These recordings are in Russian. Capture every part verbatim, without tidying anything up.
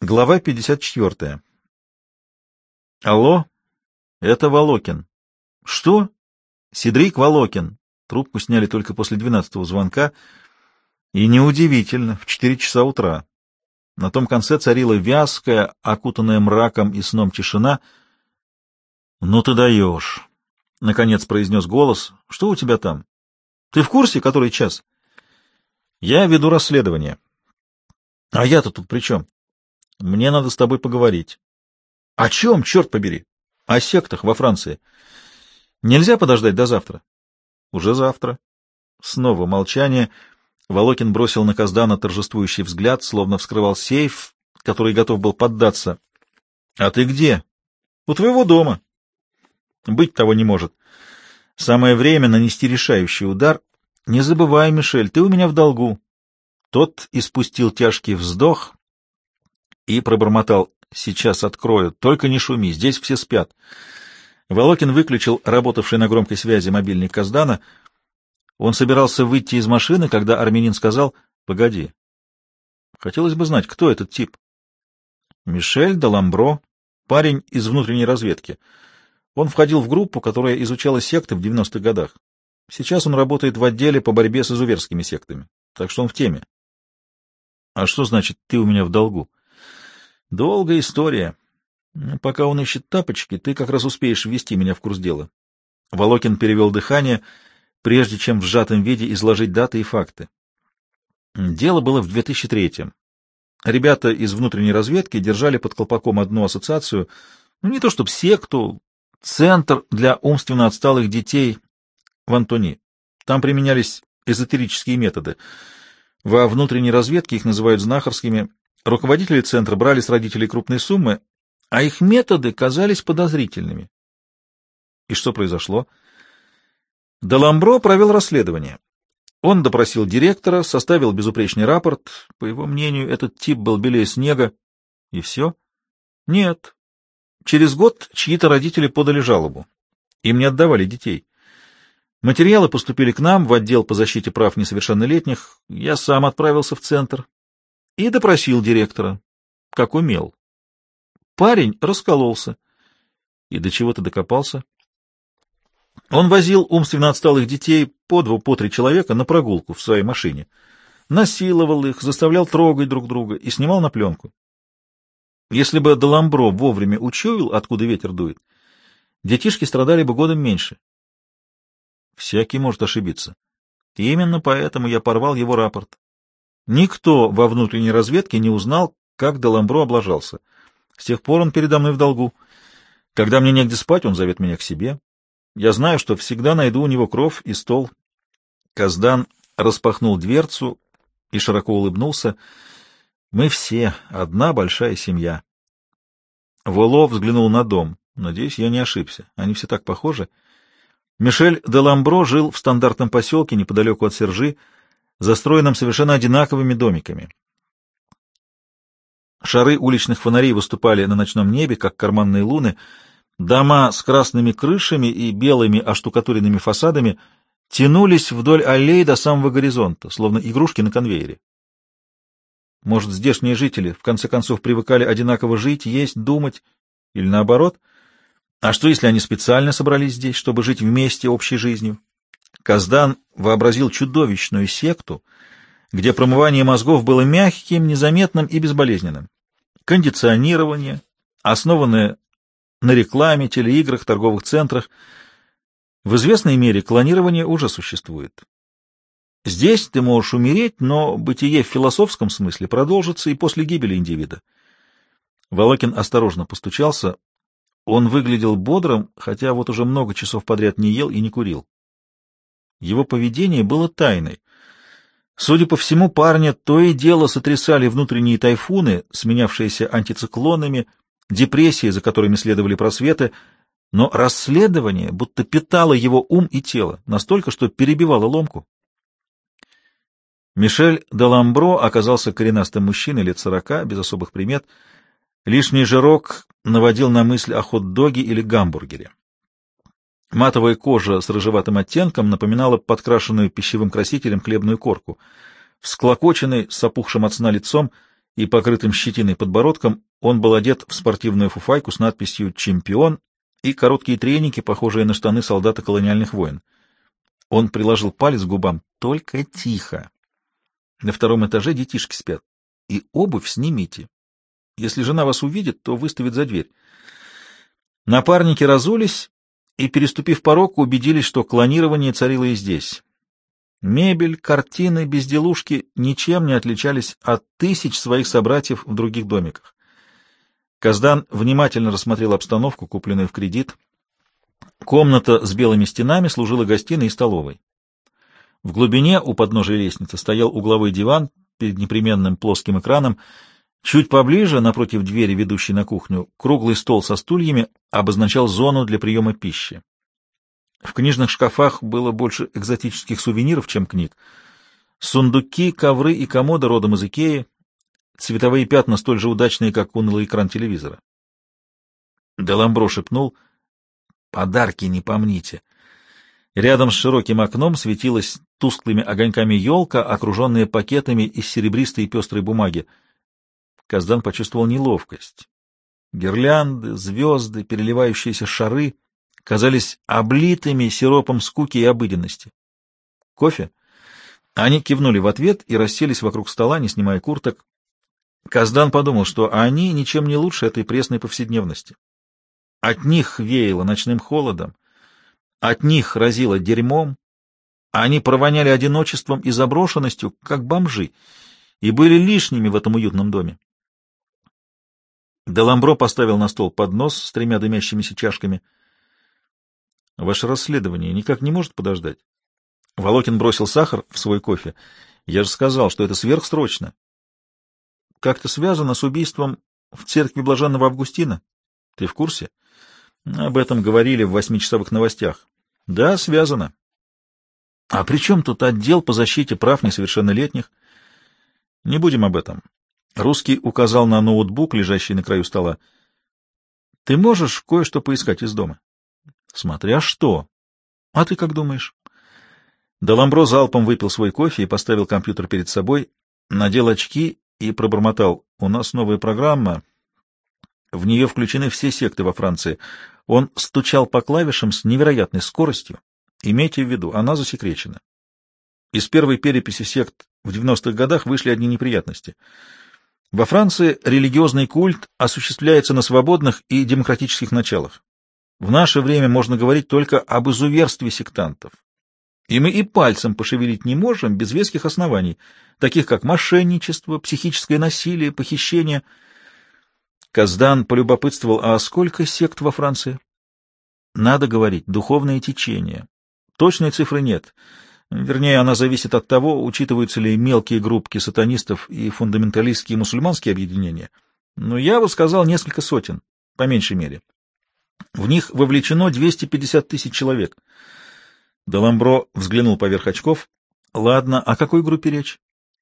Глава пятьдесят четыре. Алло, это Волокин. Что? Седрик Волокин. Трубку сняли только после двенадцатого звонка, и неудивительно, в четыре часа утра. На том конце царила вязкая, окутанная мраком и сном тишина. «Ну ты даешь!» — наконец произнес голос. «Что у тебя там? Ты в курсе, который час?» «Я веду расследование». «А я-то тут при чем?» «Мне надо с тобой поговорить». «О чем, черт побери?» «О сектах во Франции». «Нельзя подождать до завтра?» «Уже завтра». Снова молчание. Волокин бросил на Каздана торжествующий взгляд, словно вскрывал сейф, который готов был поддаться. — А ты где? — У твоего дома. — Быть того не может. Самое время нанести решающий удар. Не забывай, Мишель, ты у меня в долгу. Тот испустил тяжкий вздох и пробормотал: — Сейчас открою, только не шуми, здесь все спят. Волокин выключил работавший на громкой связи мобильник Каздана. Он собирался выйти из машины, когда армянин сказал: — Погоди. Хотелось бы знать, кто этот тип. — Мишель де Ламбро, парень из внутренней разведки. Он входил в группу, которая изучала секты в девяностых годах. Сейчас он работает в отделе по борьбе с изуверскими сектами, так что он в теме. — А что значит «ты у меня в долгу»? — Долгая история. Пока он ищет тапочки, ты как раз успеешь ввести меня в курс дела. Волокин перевел дыхание, прежде чем в сжатом виде изложить даты и факты. Дело было в две тысячи третьем. Ребята из внутренней разведки держали под колпаком одну ассоциацию, ну не то чтобы секту, центр для умственно отсталых детей в Антони. Там применялись эзотерические методы. Во внутренней разведке их называют знахарскими. Руководители центра брали с родителей крупные суммы, а их методы казались подозрительными. И что произошло? Де Ламбро провел расследование. Он допросил директора, составил безупречный рапорт. По его мнению, этот тип был белее снега. И все? Нет. Через год чьи-то родители подали жалобу. Им не отдавали детей. Материалы поступили к нам в отдел по защите прав несовершеннолетних. Я сам отправился в центр и допросил директора, как умел. Парень раскололся. И до чего ты докопался? Он возил умственно отсталых детей по два, по три человека на прогулку в своей машине, насиловал их, заставлял трогать друг друга и снимал на пленку. Если бы де Ламбро вовремя учуял, откуда ветер дует, детишки страдали бы годом меньше. Всякий может ошибиться. И именно поэтому я порвал его рапорт. Никто во внутренней разведке не узнал, как де Ламбро облажался. С тех пор он передо мной в долгу. Когда мне негде спать, он зовет меня к себе. Я знаю, что всегда найду у него кров и стол. Каздан распахнул дверцу и широко улыбнулся. Мы все одна большая семья. Воло взглянул на дом. Надеюсь, я не ошибся. Они все так похожи. Мишель де Ламбро жил в стандартном поселке неподалеку от Сержи, застроенном совершенно одинаковыми домиками. Шары уличных фонарей выступали на ночном небе, как карманные луны. Дома с красными крышами и белыми оштукатуренными фасадами тянулись вдоль аллей до самого горизонта, словно игрушки на конвейере. Может, здешние жители в конце концов привыкали одинаково жить, есть, думать, или наоборот? А что, если они специально собрались здесь, чтобы жить вместе общей жизнью? Каздан вообразил чудовищную секту, где промывание мозгов было мягким, незаметным и безболезненным. Кондиционирование, основанное на рекламе, телеиграх, торговых центрах. В известной мере клонирование уже существует. Здесь ты можешь умереть, но бытие в философском смысле продолжится и после гибели индивида. Волокин осторожно постучался. Он выглядел бодрым, хотя вот уже много часов подряд не ел и не курил. Его поведение было тайной. Судя по всему, парня то и дело сотрясали внутренние тайфуны, сменявшиеся антициклонами, депрессии, за которыми следовали просветы, но расследование будто питало его ум и тело, настолько, что перебивало ломку. Мишель де Ламбро оказался коренастым мужчиной лет сорока, без особых примет. Лишний жирок наводил на мысль о хот-доге или гамбургере. Матовая кожа с рыжеватым оттенком напоминала подкрашенную пищевым красителем хлебную корку. Всклокоченный, с опухшим от сна лицом, и покрытым щетиной подбородком, он был одет в спортивную фуфайку с надписью «Чемпион» и короткие треники, похожие на штаны солдата колониальных войн. Он приложил палец к губам. «Только тихо. На втором этаже детишки спят. И обувь снимите. Если жена вас увидит, то выставит за дверь». Напарники разулись и, переступив порог, убедились, что клонирование царило и здесь. Мебель, картины, безделушки ничем не отличались от тысяч своих собратьев в других домиках. Каздан внимательно рассмотрел обстановку, купленную в кредит. Комната с белыми стенами служила гостиной и столовой. В глубине у подножия лестницы стоял угловой диван перед непременным плоским экраном. Чуть поближе, напротив двери, ведущей на кухню, круглый стол со стульями обозначал зону для приема пищи. В книжных шкафах было больше экзотических сувениров, чем книг. Сундуки, ковры и комоды родом из Икеи, цветовые пятна столь же удачные, как унылый экран телевизора. Деламбро шепнул: «Подарки не помните». Рядом с широким окном светилась тусклыми огоньками елка, окруженная пакетами из серебристой и пестрой бумаги. Каздан почувствовал неловкость. Гирлянды, звезды, переливающиеся шары казались облитыми сиропом скуки и обыденности. «Кофе?» Они кивнули в ответ и расселись вокруг стола, не снимая курток. Каздан подумал, что они ничем не лучше этой пресной повседневности. От них веяло ночным холодом, от них разило дерьмом, они провоняли одиночеством и заброшенностью, как бомжи, и были лишними в этом уютном доме. Деламбро поставил на стол поднос с тремя дымящимися чашками. — Ваше расследование никак не может подождать? Волокин бросил сахар в свой кофе. — Я же сказал, что это сверхсрочно. — Как-то связано с убийством в церкви Блаженного Августина? Ты в курсе? Об этом говорили в восьмичасовых новостях. — Да, связано. — А при чем тут отдел по защите прав несовершеннолетних? — Не будем об этом. Русский указал на ноутбук, лежащий на краю стола. — Ты можешь кое-что поискать из дома? — Смотря что. — А ты как думаешь? Деламбро залпом выпил свой кофе и поставил компьютер перед собой, надел очки и пробормотал: — У нас новая программа. В нее включены все секты во Франции. Он стучал по клавишам с невероятной скоростью. Имейте в виду, она засекречена. Из первой переписи сект в девяностых годах вышли одни неприятности. Во Франции религиозный культ осуществляется на свободных и демократических началах. В наше время можно говорить только об изуверстве сектантов. И мы и пальцем пошевелить не можем без веских оснований, таких как мошенничество, психическое насилие, похищение. Каздан полюбопытствовал: а сколько сект во Франции? Надо говорить, духовное течение. Точной цифры нет. Вернее, она зависит от того, учитываются ли мелкие группки сатанистов и фундаменталистские мусульманские объединения. Но я бы сказал несколько сотен, по меньшей мере. В них вовлечено двести пятьдесят тысяч человек. Деламбро взглянул поверх очков. — Ладно, о какой группе речь?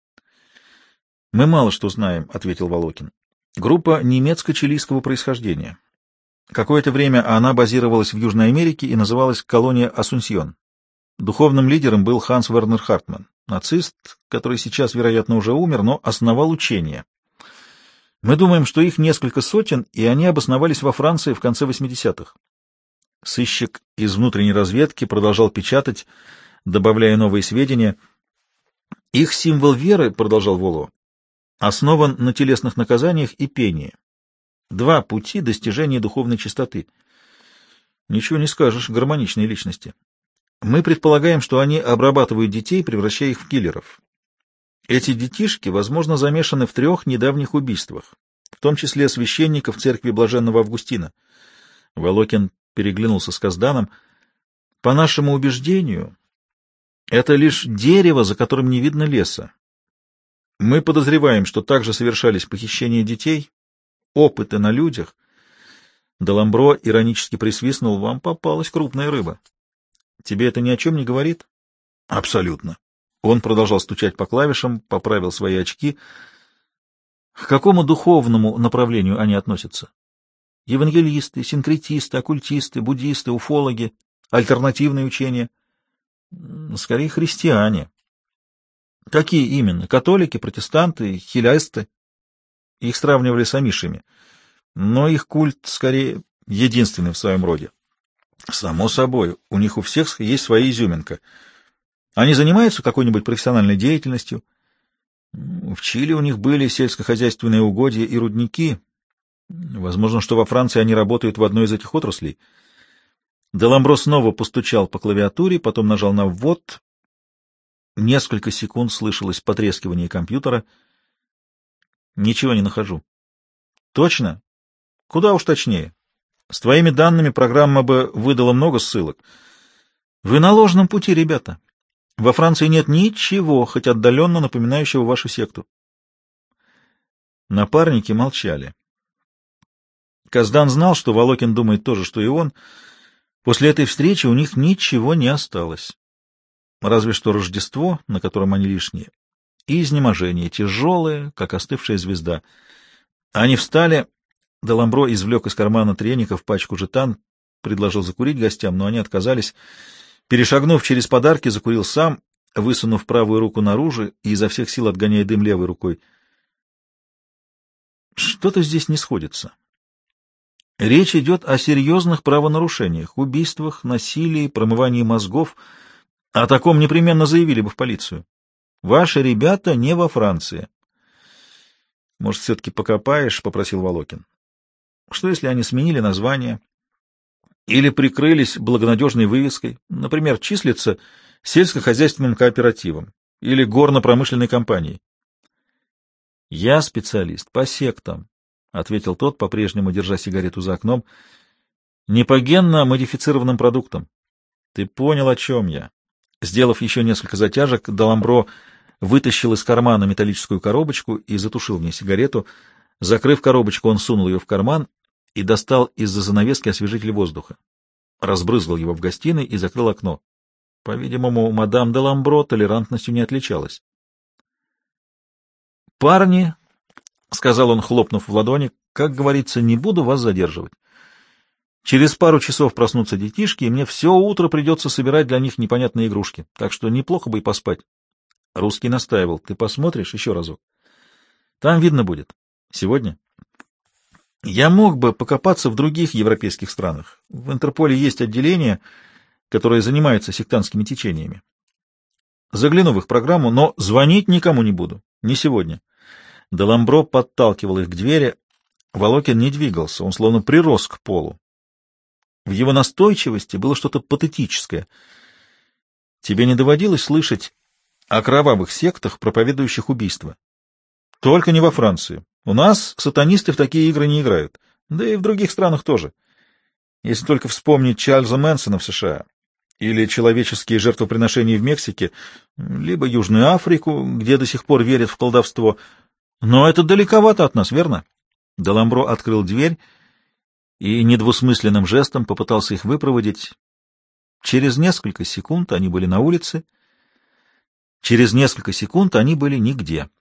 — Мы мало что знаем, — ответил Волокин. — Группа немецко-чилийского происхождения. Какое-то время она базировалась в Южной Америке и называлась колония Асунсьон. Духовным лидером был Ханс Вернер Хартман, нацист, который сейчас, вероятно, уже умер, но основал учение. Мы думаем, что их несколько сотен, и они обосновались во Франции в конце восьмидесятых. Сыщик из внутренней разведки продолжал печатать, добавляя новые сведения. Их символ веры, продолжал Воло, основан на телесных наказаниях и пении. Два пути достижения духовной чистоты. Ничего не скажешь, гармоничные личности. Мы предполагаем, что они обрабатывают детей, превращая их в киллеров. Эти детишки, возможно, замешаны в трех недавних убийствах, в том числе священников церкви Блаженного Августина. Волокин переглянулся с Казданом. По нашему убеждению, это лишь дерево, за которым не видно леса. Мы подозреваем, что также совершались похищения детей, опыты на людях. Деламбро иронически присвистнул: вам попалась крупная рыба. Тебе это ни о чем не говорит? Абсолютно. Он продолжал стучать по клавишам, поправил свои очки. К какому духовному направлению они относятся? Евангелисты, синкретисты, оккультисты, буддисты, уфологи, альтернативные учения? Скорее, христиане. Какие именно? Католики, протестанты, хилясты? Их сравнивали с амишами, но их культ, скорее, единственный в своем роде. Само собой, у них у всех есть своя изюминка. Они занимаются какой-нибудь профессиональной деятельностью. В Чили у них были сельскохозяйственные угодья и рудники. Возможно, что во Франции они работают в одной из этих отраслей. Деламбро снова постучал по клавиатуре, потом нажал на «ввод». Несколько секунд слышалось потрескивание компьютера. Ничего не нахожу. Точно? Куда уж точнее. С твоими данными программа бы выдала много ссылок. Вы на ложном пути, ребята. Во Франции нет ничего, хоть отдаленно напоминающего вашу секту. Напарники молчали. Каздан знал, что Волокин думает то же, что и он. После этой встречи у них ничего не осталось. Разве что Рождество, на котором они лишние, и изнеможение, тяжелое, как остывшая звезда. Они встали, Деламбро извлек из кармана треников пачку жетан, предложил закурить гостям, но они отказались. Перешагнув через подарки, закурил сам, высунув правую руку наружу и изо всех сил отгоняя дым левой рукой. Что-то здесь не сходится. Речь идет о серьезных правонарушениях, убийствах, насилии, промывании мозгов. О таком непременно заявили бы в полицию. Ваши ребята не во Франции. — Может, все-таки покопаешь? — попросил Волокин. — Что, если они сменили название или прикрылись благонадежной вывеской, например, числятся сельскохозяйственным кооперативом или горно-промышленной компанией? — Я специалист по сектам, — ответил тот, по-прежнему держа сигарету за окном, — не по генно-модифицированным продуктам. Ты понял, о чем я. Сделав еще несколько затяжек, Деламбро вытащил из кармана металлическую коробочку и затушил в ней сигарету. Закрыв коробочку, он сунул ее в карман и достал из-за занавески освежитель воздуха. Разбрызгал его в гостиной и закрыл окно. По-видимому, мадам Деламбро толерантностью не отличалась. «Парни», — сказал он, хлопнув в ладони, — «как говорится, не буду вас задерживать. Через пару часов проснутся детишки, и мне все утро придется собирать для них непонятные игрушки, так что неплохо бы и поспать». Русский настаивал. «Ты посмотришь еще разок? Там видно будет. Сегодня?» «Я мог бы покопаться в других европейских странах. В Интерполе есть отделение, которое занимается сектантскими течениями. Загляну в их программу, но звонить никому не буду. Не сегодня». Деламбро подталкивал их к двери. Волокин не двигался, он словно прирос к полу. В его настойчивости было что-то патетическое. Тебе не доводилось слышать о кровавых сектах, проповедующих убийство? Только не во Франции. У нас сатанисты в такие игры не играют. Да и в других странах тоже. Если только вспомнить Чарльза Мэнсона в США, или человеческие жертвоприношения в Мексике, либо Южную Африку, где до сих пор верят в колдовство. Но это далековато от нас, верно? Деламбро открыл дверь и недвусмысленным жестом попытался их выпроводить. Через несколько секунд они были на улице. Через несколько секунд они были нигде.